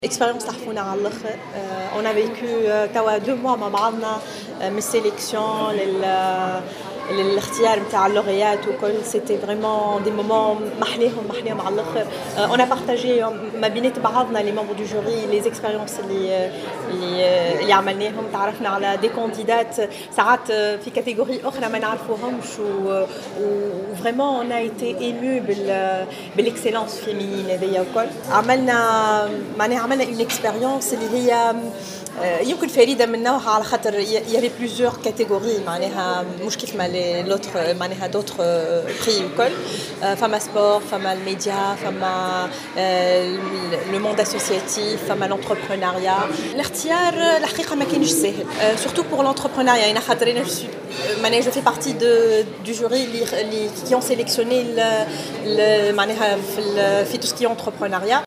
Expérience تحفونا على الاخر. On a vécu توا 2 mois مع بعضنا من السيليكسيون للاختيار نتاع اللوغيات وكل. C'était vraiment des moments محليهم على الاخر. On a partagé ما بينات بعضنا les membres du jury les expériences اللي عملناهم. تعرفنا على des candidats ساعات في كاتيجوري اخرى ما نعرفوهمش vraiment on a été ému بالاكسلانس féminine هذيا وكل. عملنا une expérience اللي هي يمكن فريده من نوعها على خاطر il y avait plusieurs catégories معناها مش كيف ما l'autre معناها d'autres prix وكل. فما سبور، فما الميديا، فما le monde associatif، فما l'entrepreneuriat. الاختيار الحقيقه ما كانش سهل surtout pour l'entrepreneuriat يعني خاطر انا je fais partie du jury qui ont sélectionné معناها في tout ce qui est entrepreneuriat.